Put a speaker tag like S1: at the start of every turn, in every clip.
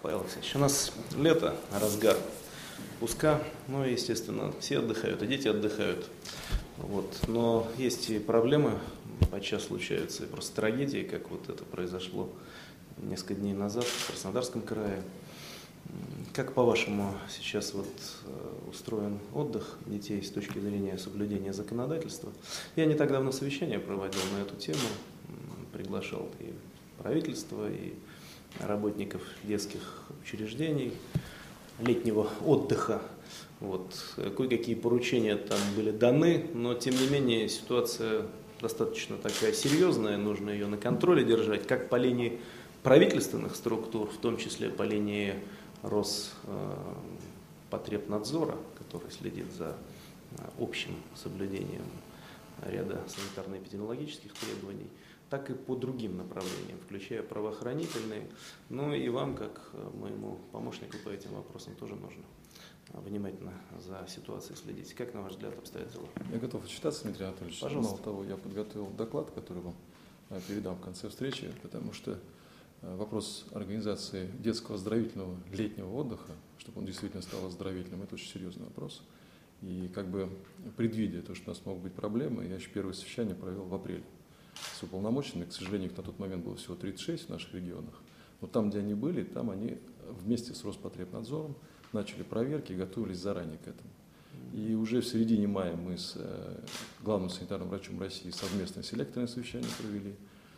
S1: Павел Алексеевич, у нас лето, разгар пуска, ну, естественно, все отдыхают, и дети отдыхают. Вот. Но есть и проблемы, подчас случаются и просто трагедии, как вот это произошло несколько дней назад в Краснодарском крае. Как, по-вашему, сейчас вот устроен отдых детей с точки зрения соблюдения законодательства? Я не так давно совещание проводил на эту тему, приглашал и правительство, и работников детских учреждений, летнего отдыха. Вот. Кое-какие поручения там были даны, но тем не менее ситуация достаточно такая серьезная, нужно ее на контроле держать, как по линии правительственных структур, в том числе по линии Роспотребнадзора, который следит за общим соблюдением ряда санитарно-эпидемиологических требований, так и по другим направлениям, включая правоохранительные. Ну и вам, как моему помощнику по этим вопросам, тоже нужно внимательно за ситуацией следить. Как, на ваш взгляд, обстоят дела?
S2: Я готов отчитаться, Дмитрий Анатольевич.
S1: Пожалуйста.
S2: Мало того, я подготовил доклад, который вам передам в конце встречи, потому что вопрос организации детского оздоровительного летнего отдыха, чтобы он действительно стал оздоровительным, это очень серьезный вопрос. И как бы предвидя то, что у нас могут быть проблемы, я еще первое совещание провел в апреле с уполномоченными. К сожалению, их на тот момент было всего 36 в наших регионах. Но там, где они были, там они вместе с Роспотребнадзором начали проверки и готовились заранее к этому. И уже в середине мая мы с главным санитарным врачом России совместное селекторное совещание провели.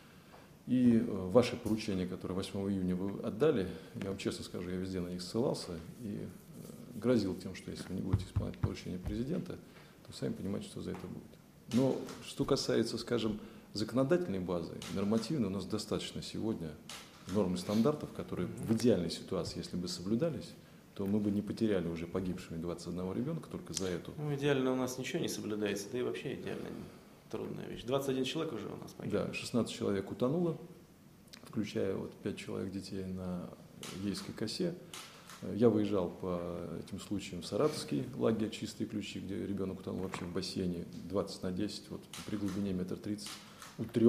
S2: И ваши поручения, которые 8 июня вы отдали, я вам честно скажу, я везде на них ссылался и грозил тем, что если вы не будете исполнять поручения президента, то сами понимаете, что за это будет. Но что касается, скажем, законодательной базы, нормативной, у нас достаточно сегодня норм и стандартов, которые в идеальной ситуации, если бы соблюдались, то мы бы не потеряли уже погибшими 21 ребенка только за эту.
S1: Ну, идеально у нас ничего не соблюдается, да и вообще идеально трудная вещь. 21 человек уже у нас погиб.
S2: Да, 16 человек утонуло, включая вот 5 человек детей на Ейской косе. Я выезжал по этим случаям в Саратовский лагерь «Чистые ключи», где ребенок утонул вообще в бассейне 20×10, вот при глубине 1,30 м, у 3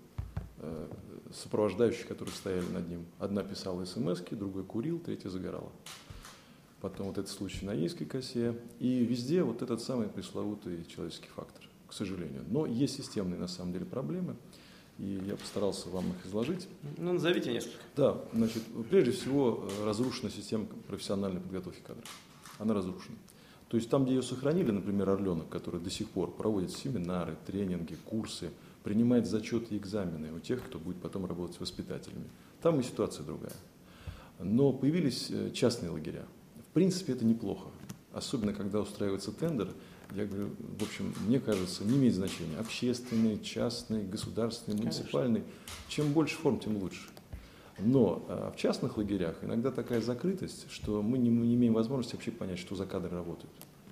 S2: сопровождающих, которые стояли над ним. Одна писала смс-ки, другой курил, третья загорала. Потом вот этот случай на Ейской косе. И везде вот этот самый пресловутый человеческий фактор, к сожалению. Но есть системные на самом деле проблемы, и я постарался вам их изложить.
S1: Ну, назовите несколько.
S2: Да, значит, прежде всего разрушена система профессиональной подготовки кадров. Она разрушена. То есть там, где ее сохранили, например, «Орленок», который до сих пор проводит семинары, тренинги, курсы, принимает зачеты и экзамены у тех, кто будет потом работать с воспитателями. Там и ситуация другая. Но появились частные лагеря. В принципе, это неплохо. Особенно, когда устраивается тендер, я говорю, в общем, мне кажется, не имеет значения. Общественный, частный, государственный, муниципальный. Чем больше форм, тем лучше. Но в частных лагерях иногда такая закрытость, что мы не имеем возможности вообще понять, что за кадры работают.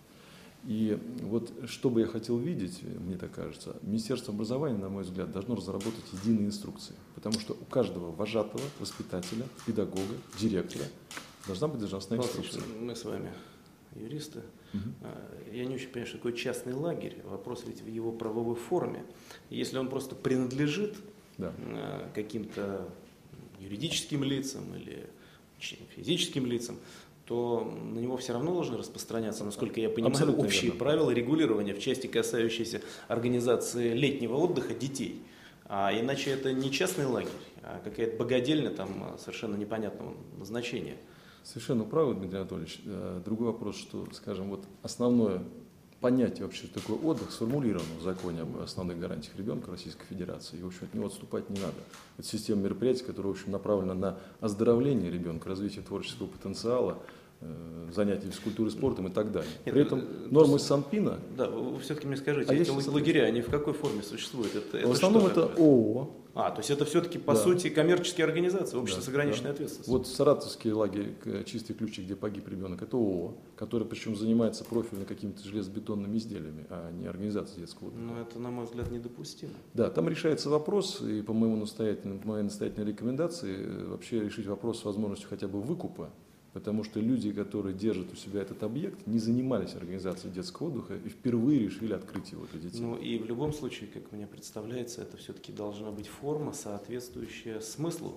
S2: И вот что бы я хотел видеть, мне так кажется, Министерство образования, на мой взгляд, должно разработать единые инструкции. Потому что у каждого вожатого, воспитателя, педагога, директора должна быть должностная инструкция.
S1: Мы с вами юристы. Я не очень понимаю, что такое частный лагерь. Вопрос ведь в его правовой форме. Если он просто принадлежит каким-то юридическим лицам или физическим лицам, то на него все равно должны распространяться, насколько я понимаю,
S2: абсолютно
S1: общие
S2: верно.
S1: правила регулирования в части, касающейся организации летнего отдыха детей. А иначе это не частный лагерь, а какая-то богадельня там совершенно непонятного назначения.
S2: Совершенно правы, Дмитрий Анатольевич. Другой вопрос, что, скажем, вот основное понятие вообще, что такое отдых, сформулировано в законе об основных гарантиях ребенка Российской Федерации. И, в общем, от него отступать не надо. Это система мероприятий, которая, в общем, направлена на оздоровление ребенка, развитие творческого потенциала, занятия физкультурой, спортом и так далее. При этом нормы Санпина...
S1: Да, вы все-таки мне скажите, эти лагеря, они в какой форме существуют?
S2: В основном это ООО.
S1: То есть это все-таки, по сути, коммерческие организации, общество с ограниченной ответственностью.
S2: Вот Саратовский лагерь «Чистые ключи», где погиб ребенок, это ООО, который причем занимается профильно какими-то железобетонными изделиями, а не организацией детского отдыха.
S1: Но это, на мой взгляд, недопустимо.
S2: Да, там решается моей настоятельной рекомендации вообще решить вопрос с возможностью хотя бы выкупа, потому что люди, которые держат у себя этот объект, не занимались организацией детского отдыха и впервые решили открыть его для детей.
S1: Ну и в любом случае, как мне представляется, это все-таки должна быть форма, соответствующая смыслу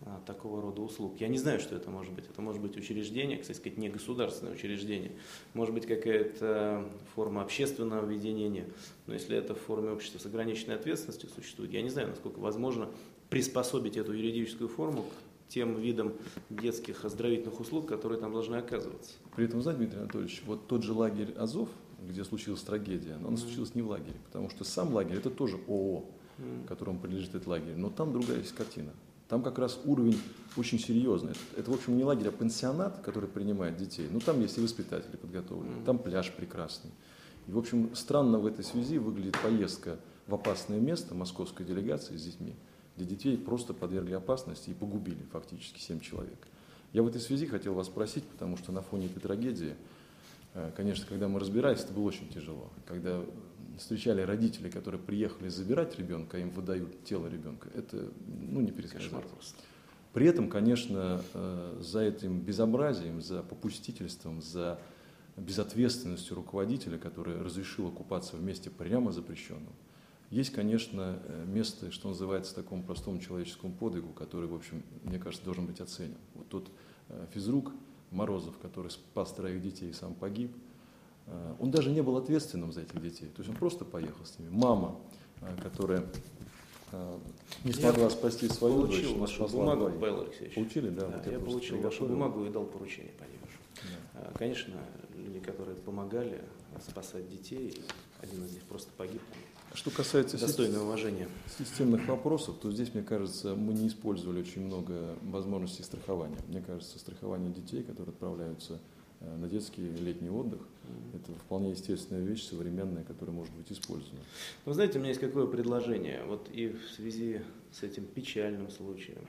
S1: такого рода услуг. Я не знаю, что это может быть. Это может быть учреждение, кстати сказать, не государственное учреждение. Может быть какая-то форма общественного объединения. Но если это в форме общества с ограниченной ответственностью существует, я не знаю, насколько возможно приспособить эту юридическую форму к тем видам детских оздоровительных услуг, которые там должны оказываться.
S2: При этом, знаете, Дмитрий Анатольевич, вот тот же лагерь «Азов», где случилась трагедия, но она случилась не в лагере, потому что сам лагерь – это тоже ООО, которому принадлежит этот лагерь, но там другая есть картина. Там как раз уровень очень серьезный. Это, в общем, не лагерь, а пансионат, который принимает детей. Ну, там есть и воспитатели подготовлены, там пляж прекрасный. И, в общем, странно в этой связи выглядит поездка в опасное место московской делегации с детьми, где детей просто подвергли опасности и погубили фактически 7 человек. Я в этой связи хотел вас спросить, потому что на фоне этой трагедии, конечно, когда мы разбирались, это было очень тяжело. Когда встречали родителей, которые приехали забирать ребенка, а им выдают тело ребенка, это не пересказать. При этом, конечно, за этим безобразием, за попустительством, за безответственностью руководителя, который разрешил окупаться в месте прямо запрещенном, есть, конечно, место, что называется, такому простому человеческому подвигу, который, в общем, мне кажется, должен быть оценен. Вот тот физрук Морозов, который спас 3 детей и сам погиб, он даже не был ответственным за этих детей, то есть он просто поехал с ними. Мама, которая не смогла спасти свою дочь,
S1: но спасла бумагу, Павел Алексеевич.
S2: Получили, да?
S1: Да, я получил вашу бумагу и дал поручение по ней вашу. Да. Конечно, люди, которые помогали спасать детей, один из них просто погиб.
S2: Что касается
S1: достойного уважения
S2: системных вопросов, то здесь, мне кажется, мы не использовали очень много возможностей страхования. Мне кажется, страхование детей, которые отправляются на детский летний отдых, это вполне естественная вещь, современная, которая может быть использована.
S1: Вы знаете, у меня есть какое предложение, вот и в связи с этим печальным случаем,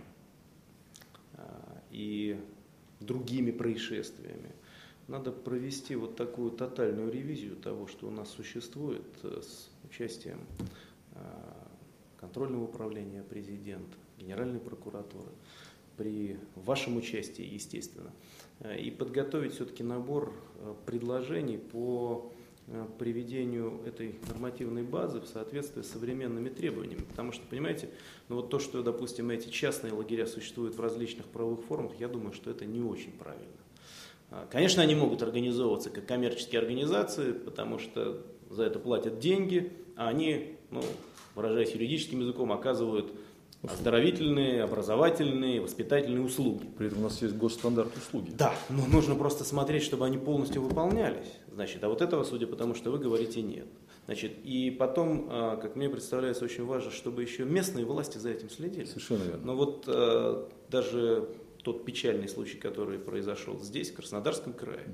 S1: и другими происшествиями, надо провести вот такую тотальную ревизию того, что у нас существует с участием контрольного управления президента, Генеральной прокуратуры, при вашем участии, естественно, и подготовить все-таки набор предложений по приведению этой нормативной базы в соответствии с современными требованиями. Потому что, понимаете, вот то, что, допустим, эти частные лагеря существуют в различных правовых формах, я думаю, что это не очень правильно. Конечно, они могут организовываться как коммерческие организации, потому что за это платят деньги, а они, выражаясь юридическим языком, оказывают оздоровительные, образовательные, воспитательные услуги.
S2: При этом у нас есть госстандарт услуги.
S1: Да, но нужно просто смотреть, чтобы они полностью выполнялись. Значит, а вот этого, судя по тому, что вы говорите, нет. Значит, и потом, как мне представляется, очень важно, чтобы еще местные власти за этим следили.
S2: Совершенно верно.
S1: Но вот даже тот печальный случай, который произошел здесь, в Краснодарском крае,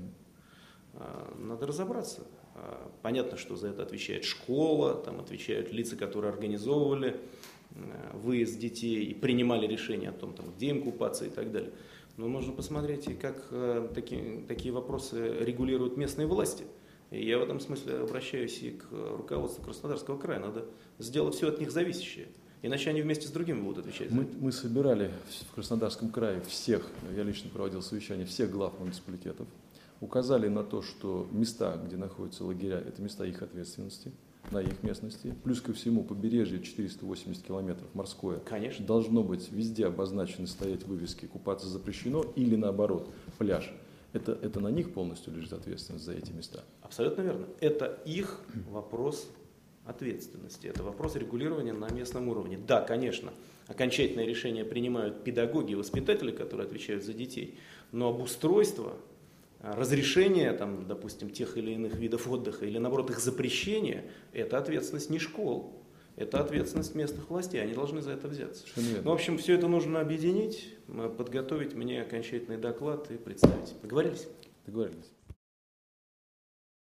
S1: надо разобраться. Понятно, что за это отвечает школа, там отвечают лица, которые организовывали выезд детей и принимали решение о том, где им купаться и так далее. Но нужно посмотреть, как такие вопросы регулируют местные власти. И я в этом смысле обращаюсь и к руководству Краснодарского края. Надо сделать все от них зависящее. Иначе они вместе с другими будут отвечать.
S2: Мы собирали в Краснодарском крае всех, я лично проводил совещание всех глав муниципалитетов, указали на то, что места, где находятся лагеря, это места их ответственности, на их местности. Плюс ко всему побережье 480 километров морское.
S1: Конечно.
S2: Должно быть везде обозначены, стоять вывески «Купаться запрещено» или наоборот «Пляж». Это на них полностью лежит ответственность за эти места?
S1: Абсолютно верно. Это их вопрос ответственности. Это вопрос регулирования на местном уровне. Да, конечно, окончательное решение принимают педагоги и воспитатели, которые отвечают за детей, но обустройство, разрешение, допустим, тех или иных видов отдыха или, наоборот, их запрещение, это ответственность не школ, это ответственность местных властей, они должны за это взяться. В общем, все это нужно объединить, подготовить мне окончательный доклад и представить. Договорились?
S2: Договорились.